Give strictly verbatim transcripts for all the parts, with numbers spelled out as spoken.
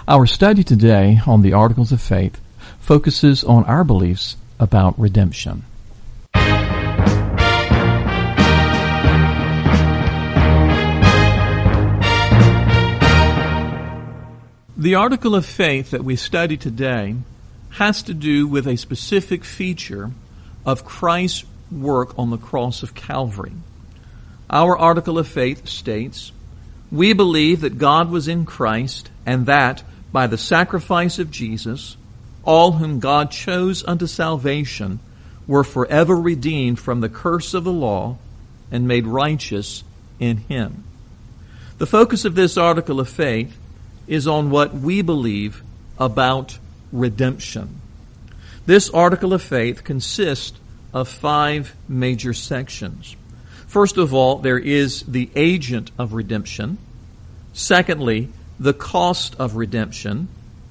Our study today on the Articles of Faith focuses on our beliefs about redemption. The article of faith that we study today has to do with a specific feature of Christ's work on the cross of Calvary. Our article of faith states, "We believe that God was in Christ, and that, by the sacrifice of Jesus, all whom God chose unto salvation were forever redeemed from the curse of the law and made righteous in Him." The focus of this article of faith is on what we believe about redemption. This article of faith consists of five major sections. First of all, there is the agent of redemption. Secondly, the cost of redemption.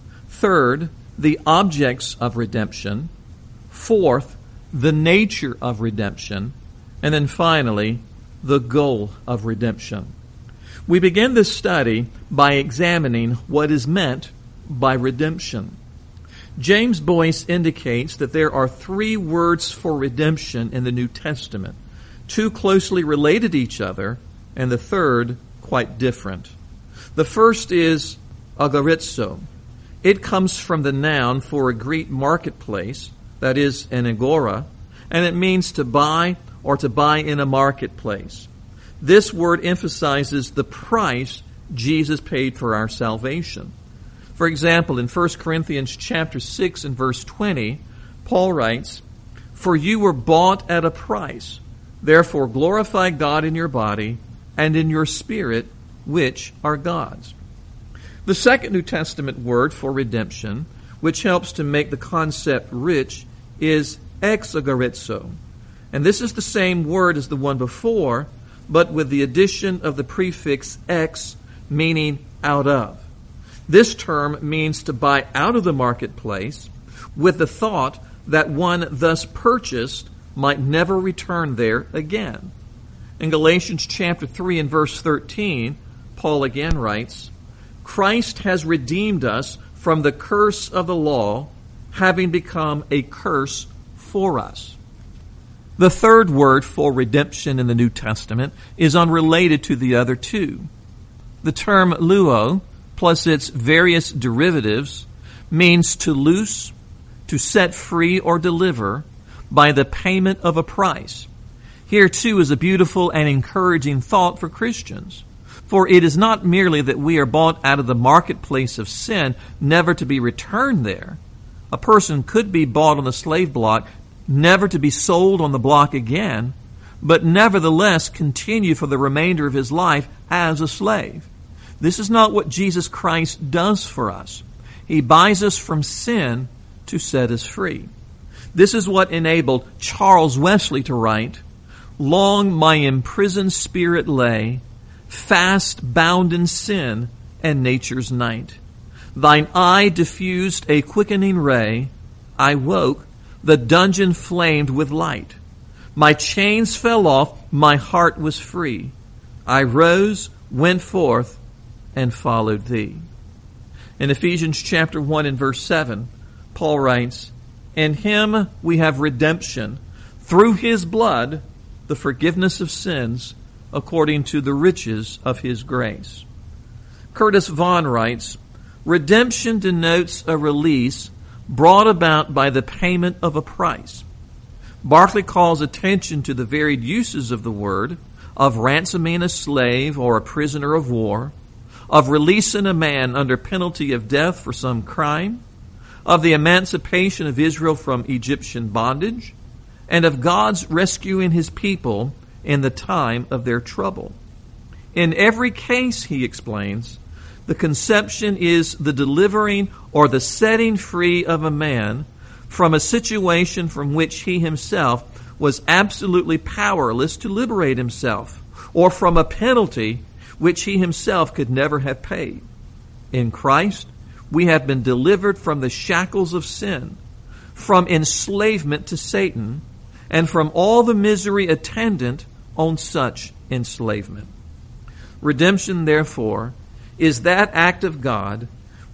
Third, the objects of redemption. Fourth, the nature of redemption. And then finally, the goal of redemption. We begin this study by examining what is meant by redemption. James Boyce indicates that there are three words for redemption in the New Testament, two closely related to each other, and the third quite different. The first is agorizo. It comes from the noun for a Greek marketplace, that is an agora, and it means to buy or to buy in a marketplace. This word emphasizes the price Jesus paid for our salvation. For example, in First Corinthians chapter six and verse twenty, Paul writes, "For you were bought at a price. Therefore glorify God in your body and in your spirit, which are God's." The second New Testament word for redemption, which helps to make the concept rich, is exagorizo. And this is the same word as the one before, but with the addition of the prefix ex, meaning out of. This term means to buy out of the marketplace with the thought that one thus purchased might never return there again. In Galatians chapter three and verse thirteen, Paul again writes, "Christ has redeemed us from the curse of the law, having become a curse for us." The third word for redemption in the New Testament is unrelated to the other two. The term luo, plus its various derivatives, means to loose, to set free or deliver by the payment of a price. Here too is a beautiful and encouraging thought for Christians. For it is not merely that we are bought out of the marketplace of sin, never to be returned there. A person could be bought on the slave block, never to be sold on the block again, but nevertheless continue for the remainder of his life as a slave. This is not what Jesus Christ does for us. He buys us from sin to set us free. This is what enabled Charles Wesley to write, "Long my imprisoned spirit lay, fast bound in sin and nature's night. Thine eye diffused a quickening ray. I woke, the dungeon flamed with light. My chains fell off, my heart was free. I rose, went forth, and followed thee." In Ephesians chapter one and verse seven, Paul writes, "In him we have redemption, through his blood, the forgiveness of sins, according to the riches of his grace." Curtis Vaughan writes, "Redemption denotes a release brought about by the payment of a price." Barclay calls attention to the varied uses of the word, of ransoming a slave or a prisoner of war, of releasing a man under penalty of death for some crime, of the emancipation of Israel from Egyptian bondage, and of God's rescuing his people in the time of their trouble. In every case, he explains, the conception is the delivering or the setting free of a man from a situation from which he himself was absolutely powerless to liberate himself, or from a penalty which he himself could never have paid. In Christ, we have been delivered from the shackles of sin, from enslavement to Satan, and from all the misery attendant on such enslavement. Redemption, therefore, is that act of God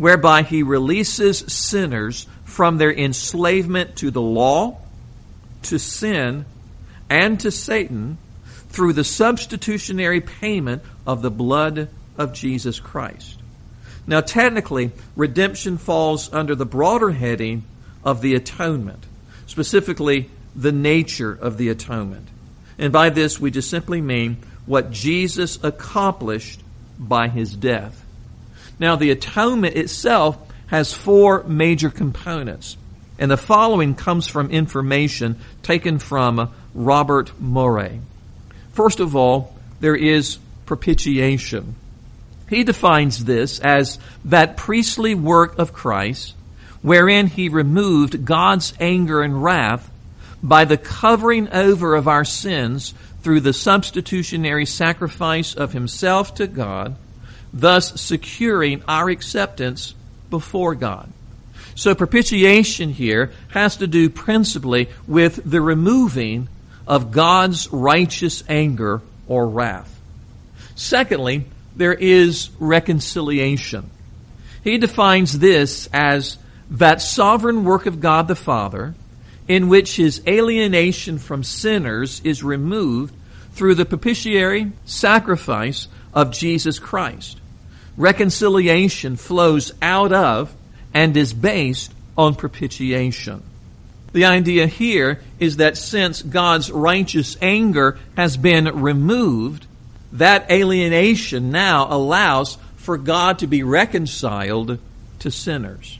whereby he releases sinners from their enslavement to the law, to sin, and to Satan through the substitutionary payment of the blood of Jesus Christ. Now, technically, redemption falls under the broader heading of the atonement, specifically the nature of the atonement. And by this, we just simply mean what Jesus accomplished by his death. Now, the atonement itself has four major components, and the following comes from information taken from Robert Murray. First of all, there is propitiation. He defines this as that priestly work of Christ wherein he removed God's anger and wrath by the covering over of our sins through the substitutionary sacrifice of himself to God, thus securing our acceptance before God. So propitiation here has to do principally with the removing of God's righteous anger or wrath. Secondly, there is reconciliation. He defines this as that sovereign work of God the Father in which his alienation from sinners is removed through the propitiatory sacrifice of Jesus Christ. Reconciliation flows out of and is based on propitiation. The idea here is that since God's righteous anger has been removed, that alienation now allows for God to be reconciled to sinners.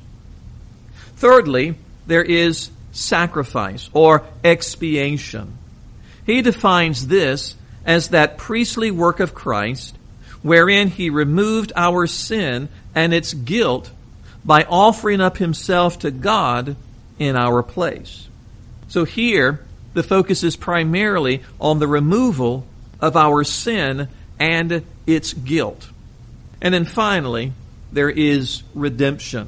Thirdly, there is sacrifice or expiation. He defines this as that priestly work of Christ wherein he removed our sin and its guilt by offering up himself to God in our place. So here, the focus is primarily on the removal of our sin and its guilt. And then finally, there is redemption.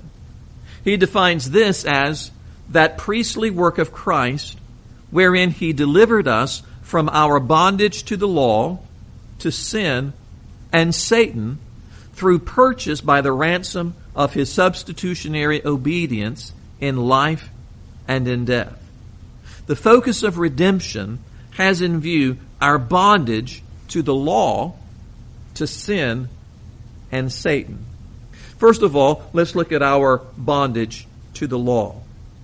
He defines this as that priestly work of Christ wherein he delivered us from our bondage to the law, to sin, and Satan through purchase by the ransom of his substitutionary obedience in life and in death. The focus of redemption has in view our bondage to the law, to sin, and Satan. First of all, let's look at our bondage to the law.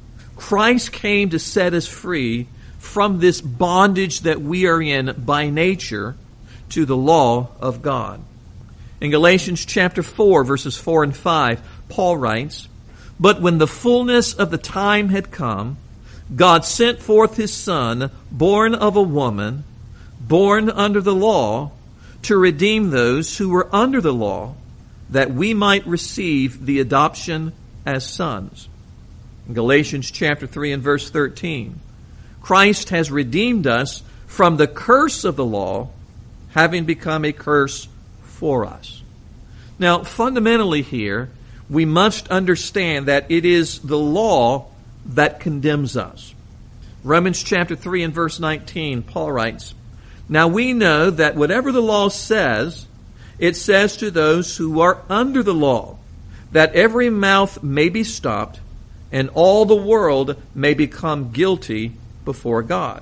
Christ came to set us free from this bondage that we are in by nature to the law of God. In Galatians chapter four, verses four and five, Paul writes, "But when the fullness of the time had come, God sent forth his Son, born of a woman, born under the law, to redeem those who were under the law, that we might receive the adoption as sons." In Galatians chapter three and verse thirteen, Christ has redeemed us from the curse of the law, having become a curse for us. Now, fundamentally here, we must understand that it is the law that condemns us. Romans chapter three and verse nineteen, Paul writes, "Now we know that whatever the law says, it says to those who are under the law, that every mouth may be stopped, and all the world may become guilty before God."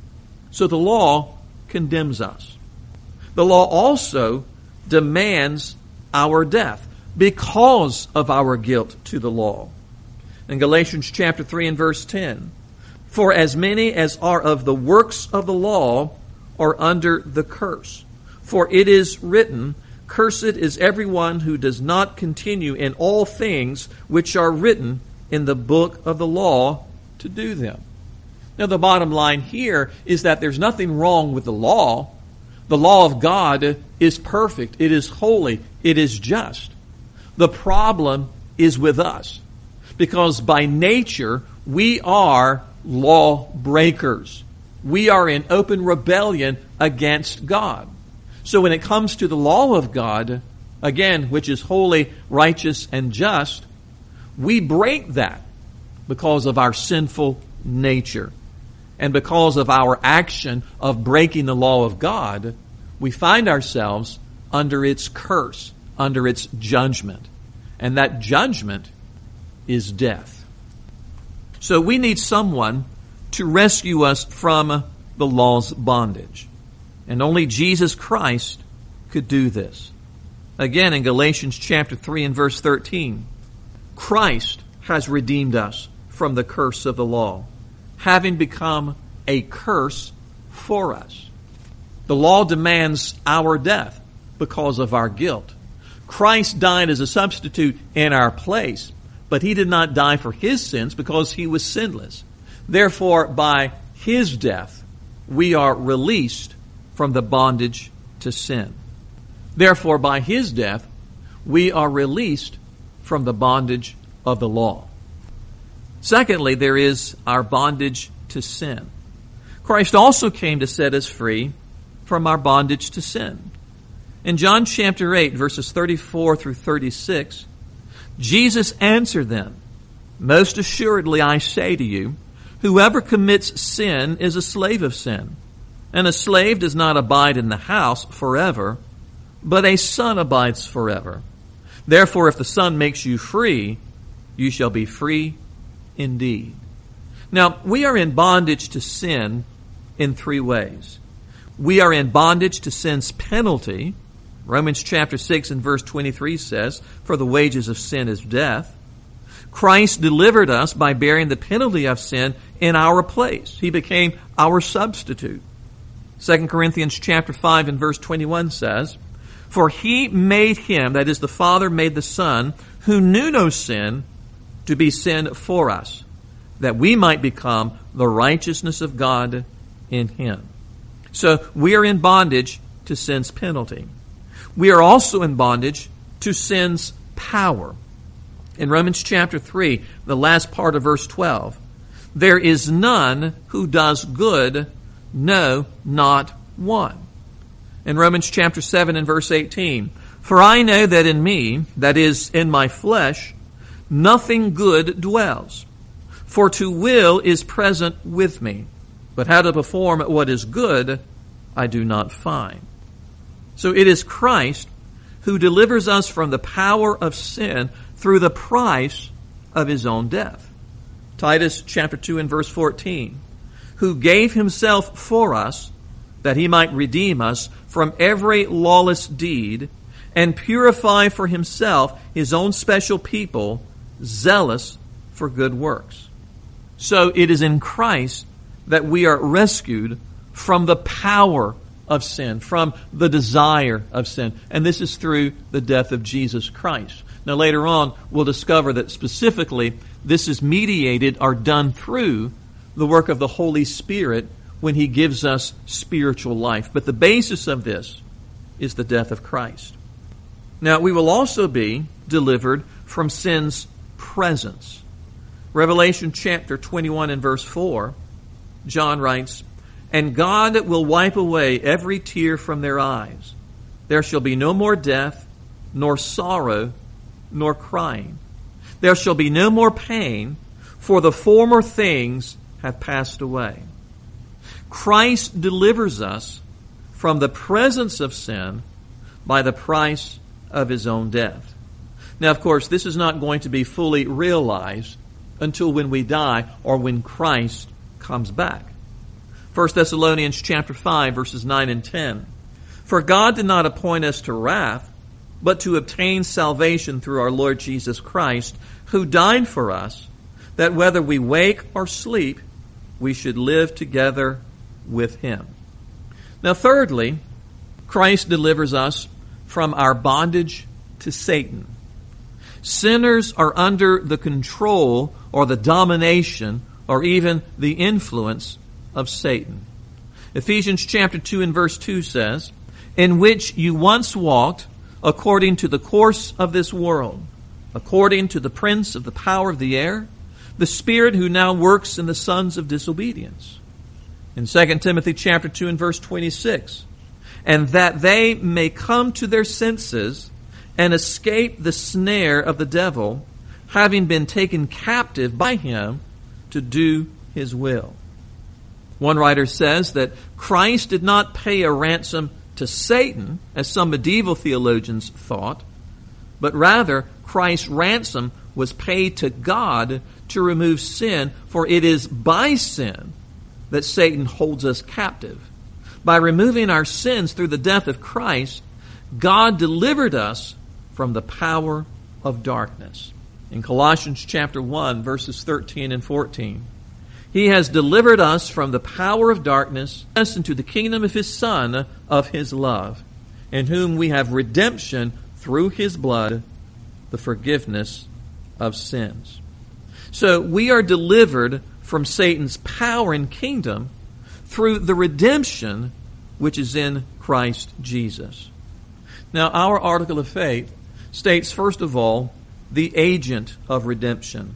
So the law condemns us. The law also demands our death because of our guilt to the law. In Galatians chapter three and verse ten, "For as many as are of the works of the law are under the curse. For it is written, Cursed is everyone who does not continue in all things which are written in the book of the law to do them." Now the bottom line here is that there's nothing wrong with the law. The law of God is perfect. It is holy. It is just. The problem is with us, because by nature we are law breakers. We are in open rebellion against God. So when it comes to the law of God, again, which is holy, righteous, and just, we break that because of our sinful nature. And because of our action of breaking the law of God, we find ourselves under its curse, under its judgment. And that judgment is death. So we need someone to rescue us from the law's bondage. And only Jesus Christ could do this. Again, in Galatians chapter three and verse thirteen, Christ has redeemed us from the curse of the law, having become a curse for us. The law demands our death because of our guilt. Christ died as a substitute in our place, but he did not die for his sins because he was sinless. Therefore, by his death, we are released from the bondage to sin. Therefore, by his death, we are released from the bondage of the law. Secondly, there is our bondage to sin. Christ also came to set us free from our bondage to sin. In John chapter eight, verses thirty-four through thirty-six, Jesus answered them, "Most assuredly I say to you, whoever commits sin is a slave of sin. And a slave does not abide in the house forever, but a son abides forever. Therefore, if the Son makes you free, you shall be free indeed." Now, we are in bondage to sin in three ways. We are in bondage to sin's penalty. Romans chapter six and verse twenty-three says, "For the wages of sin is death." Christ delivered us by bearing the penalty of sin in our place. He became our substitute. Second Corinthians chapter five and verse twenty-one says, "For he made him," that is, the Father made the Son, "who knew no sin, to be sin for us, that we might become the righteousness of God in him." So we are in bondage to sin's penalty. We are also in bondage to sin's power. In Romans chapter three, the last part of verse twelve, "There is none who does good, no, not one." In Romans chapter seven and verse eighteen, "For I know that in me, that is, in my flesh, nothing good dwells. For to will is present with me, but how to perform what is good I do not find." So it is Christ who delivers us from the power of sin through the price of his own death. Titus chapter two and verse fourteen, "Who gave himself for us, that he might redeem us from every lawless deed, and purify for himself his own special people, zealous for good works." So it is in Christ that we are rescued from the power of sin, from the desire of sin. And this is through the death of Jesus Christ. Now later on, we'll discover that specifically this is mediated or done through the work of the Holy Spirit when he gives us spiritual life. But the basis of this is the death of Christ. Now, we will also be delivered from sin's presence. Revelation chapter twenty-one and verse four, John writes, "And God will wipe away every tear from their eyes. There shall be no more death, nor sorrow, nor crying. There shall be no more pain, for the former things have passed away." Christ delivers us from the presence of sin by the price of his own death. Now, of course, this is not going to be fully realized until when we die or when Christ comes back. First Thessalonians chapter five, verses nine and ten. "For God did not appoint us to wrath, but to obtain salvation through our Lord Jesus Christ, who died for us, that whether we wake or sleep, we should live together with him." Now, thirdly, Christ delivers us from our bondage to Satan. Sinners are under the control or the domination or even the influence of Satan. Ephesians chapter two and verse two says, "In which you once walked according to the course of this world, according to the prince of the power of the air, the spirit who now works in the sons of disobedience." In Second Timothy chapter two and verse twenty-six, "And that they may come to their senses and escape the snare of the devil, having been taken captive by him to do his will." One writer says that Christ did not pay a ransom to Satan, as some medieval theologians thought, but rather Christ's ransom was paid to God to remove sin, for it is by sin that Satan holds us captive. By removing our sins through the death of Christ, God delivered us from the power of darkness. In Colossians chapter one, verses thirteen and fourteen, He has delivered us from the power of darkness into the kingdom of His Son of His love, in whom we have redemption through His blood, the forgiveness of sins. So we are delivered from Satan's power and kingdom through the redemption which is in Christ Jesus. Now, our article of faith states, first of all, the agent of redemption.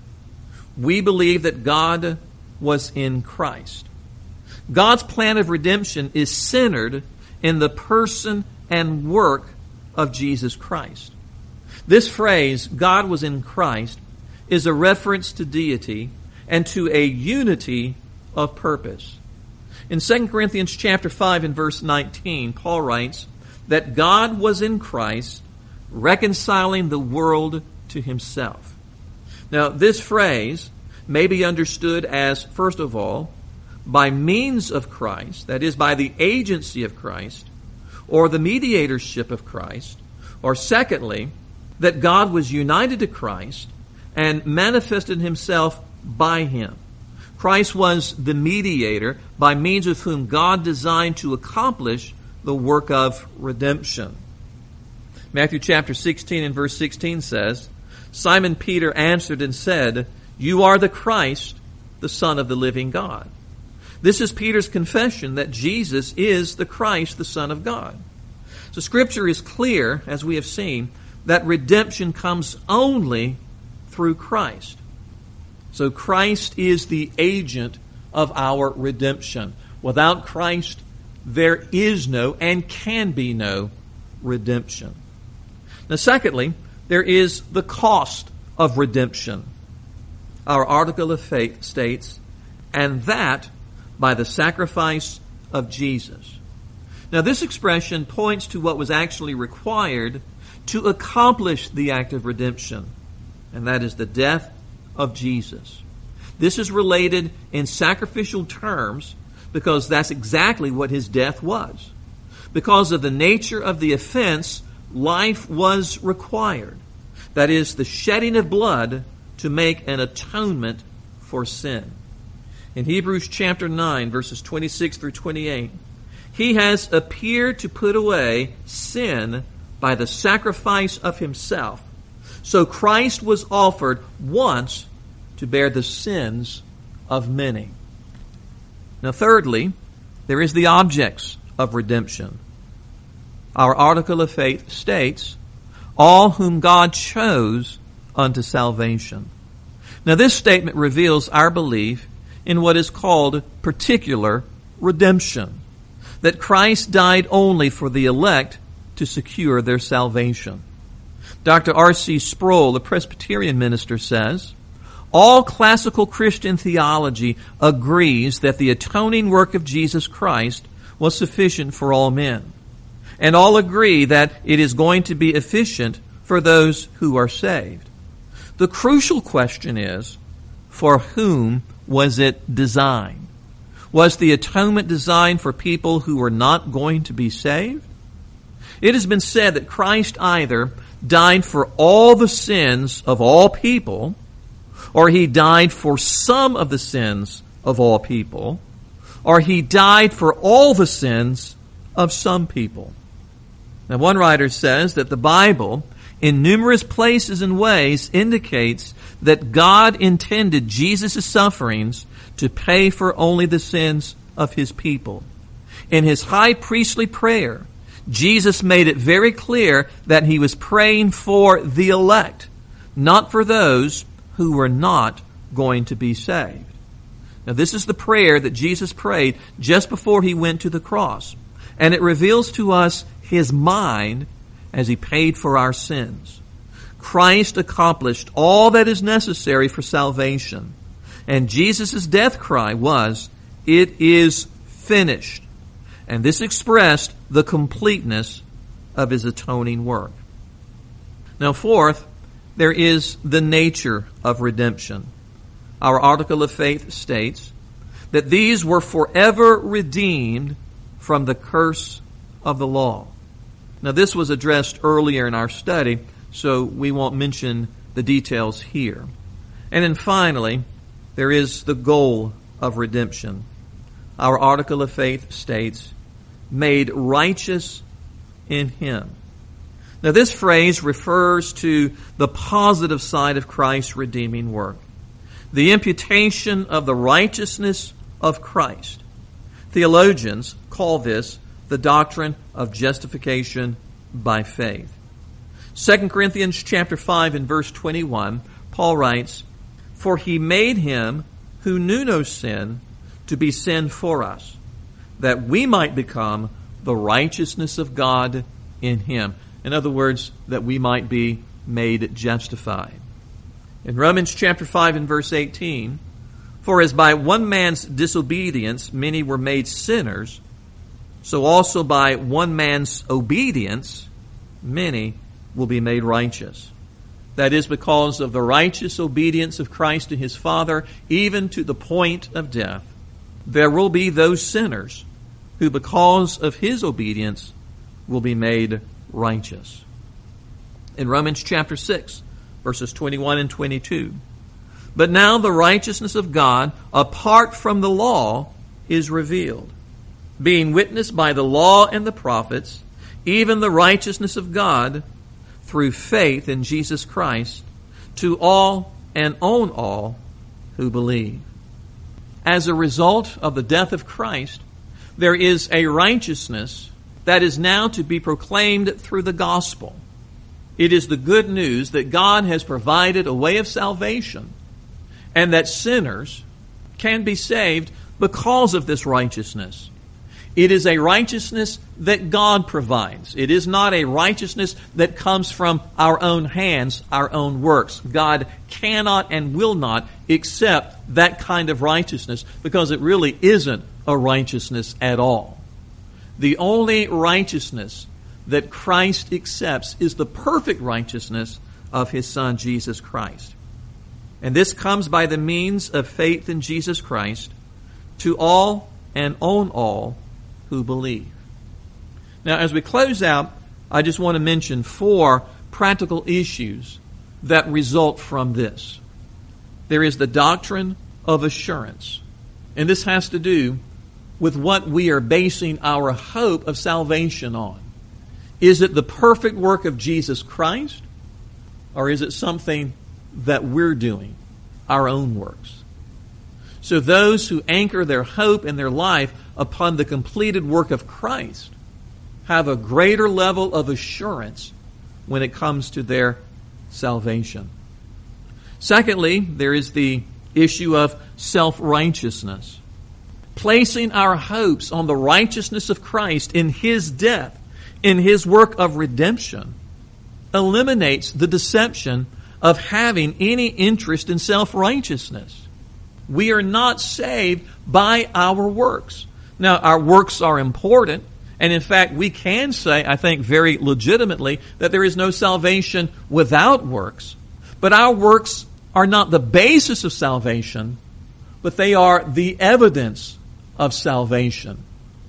We believe that God was in Christ. God's plan of redemption is centered in the person and work of Jesus Christ. This phrase, God was in Christ, is a reference to deity and to a unity of purpose. In Second Corinthians chapter five and verse nineteen, Paul writes that God was in Christ, reconciling the world to Himself. Now, this phrase may be understood as, first of all, by means of Christ, that is, by the agency of Christ, or the mediatorship of Christ, or secondly, that God was united to Christ and manifested Himself by Him. Christ was the mediator by means of whom God designed to accomplish the work of redemption. Matthew chapter sixteen and verse sixteen says, Simon Peter answered and said, You are the Christ, the Son of the living God. This is Peter's confession that Jesus is the Christ, the Son of God. So Scripture is clear, as we have seen, that redemption comes only through Christ. So Christ is the agent of our redemption. Without Christ, there is no and can be no redemption. Now, secondly, there is the cost of redemption. Our article of faith states, and that by the sacrifice of Jesus. Now, this expression points to what was actually required to accomplish the act of redemption, and that is the death of Jesus. This is related in sacrificial terms because that's exactly what His death was. Because of the nature of the offense, life was required. That is, the shedding of blood to make an atonement for sin. In Hebrews chapter nine, verses twenty-six through twenty-eight, He has appeared to put away sin by the sacrifice of Himself. So Christ was offered once to bear the sins of many. Now, thirdly, there is the objects of redemption. Our article of faith states, all whom God chose unto salvation. Now, this statement reveals our belief in what is called particular redemption, that Christ died only for the elect to secure their salvation. Doctor R C Sproul, the Presbyterian minister, says, all classical Christian theology agrees that the atoning work of Jesus Christ was sufficient for all men. And all agree that it is going to be efficient for those who are saved. The crucial question is, for whom was it designed? Was the atonement designed for people who were not going to be saved? It has been said that Christ either died for all the sins of all people, or He died for some of the sins of all people, or He died for all the sins of some people. Now, one writer says that the Bible, in numerous places and ways, indicates that God intended Jesus' sufferings to pay for only the sins of His people. In His high priestly prayer, Jesus made it very clear that He was praying for the elect, not for those who were not going to be saved. Now, this is the prayer that Jesus prayed just before He went to the cross, and it reveals to us His mind as He paid for our sins. Christ accomplished all that is necessary for salvation, and Jesus' death cry was, "It is finished." And this expressed the completeness of His atoning work. Now, fourth, there is the nature of redemption. Our article of faith states that these were forever redeemed from the curse of the law. Now, this was addressed earlier in our study, so we won't mention the details here. And then finally, there is the goal of redemption. Our article of faith states, made righteous in Him. Now, this phrase refers to the positive side of Christ's redeeming work, the imputation of the righteousness of Christ. Theologians call this the doctrine of justification by faith. Second Corinthians chapter five and verse twenty-one, Paul writes, "For He made Him who knew no sin to be sin for us, that we might become the righteousness of God in Him." In other words, that we might be made justified. In Romans chapter five and verse eighteen, "For as by one man's disobedience many were made sinners, so also by one man's obedience many will be made righteous." That is because of the righteous obedience of Christ to His Father, even to the point of death. There will be those sinners who, because of His obedience, will be made righteous. In Romans chapter six, verses twenty-one and twenty-two, "But now the righteousness of God, apart from the law, is revealed, being witnessed by the law and the prophets, even the righteousness of God through faith in Jesus Christ, to all and on all who believe." As a result of the death of Christ, there is a righteousness that is now to be proclaimed through the gospel. It is the good news that God has provided a way of salvation, and that sinners can be saved because of this righteousness. It is a righteousness that God provides. It is not a righteousness that comes from our own hands, our own works. God cannot and will not accept that kind of righteousness because it really isn't a righteousness at all. The only righteousness that Christ accepts is the perfect righteousness of His Son, Jesus Christ. And this comes by the means of faith in Jesus Christ to all and on all who believe. Now, as we close out, I just want to mention four practical issues that result from this. There is the doctrine of assurance, and this has to do with what we are basing our hope of salvation on. Is it the perfect work of Jesus Christ, or is it something that we're doing, our own works? So those who anchor their hope and their life upon the completed work of Christ have a greater level of assurance when it comes to their salvation. Secondly, there is the issue of self-righteousness. Placing our hopes on the righteousness of Christ in His death, in His work of redemption, eliminates the deception of having any interest in self-righteousness. We are not saved by our works. Now, our works are important, and in fact, we can say, I think very legitimately, that there is no salvation without works. But our works are not the basis of salvation, but they are the evidence of salvation.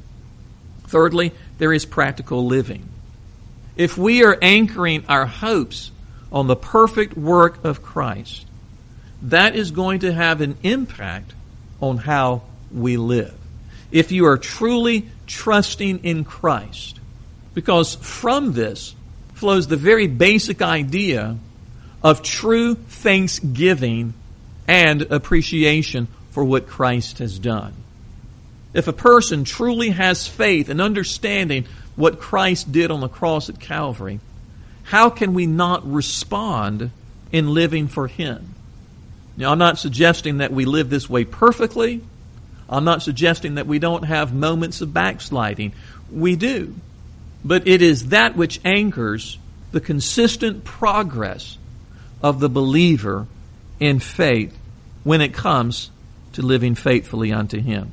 Thirdly, there is practical living. If we are anchoring our hopes on the perfect work of Christ, that is going to have an impact on how we live. If you are truly trusting in Christ, because from this flows the very basic idea of true thanksgiving and appreciation for what Christ has done. If a person truly has faith and understanding what Christ did on the cross at Calvary, how can we not respond in living for Him? Now, I'm not suggesting that we live this way perfectly. I'm not suggesting that we don't have moments of backsliding. We do. But it is that which anchors the consistent progress of the believer in faith when it comes to living faithfully unto Him.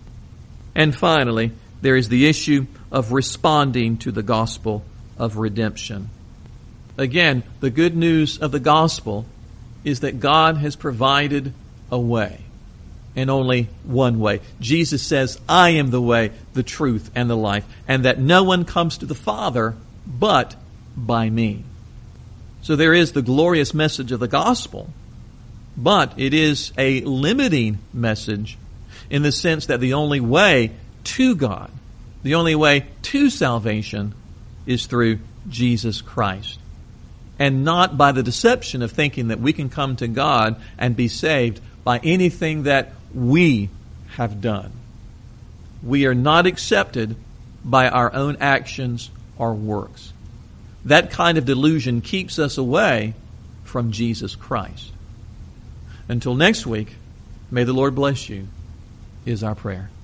And finally, there is the issue of responding to the gospel of redemption. Again, the good news of the gospel is that God has provided a way, and only one way. Jesus says, I am the way, the truth, and the life, and that no one comes to the Father but by me. So there is the glorious message of the gospel, but it is a limiting message in the sense that the only way to God, the only way to salvation is through Jesus Christ. And not by the deception of thinking that we can come to God and be saved by anything that we have done. We are not accepted by our own actions or works. That kind of delusion keeps us away from Jesus Christ. Until next week, may the Lord bless you, is our prayer.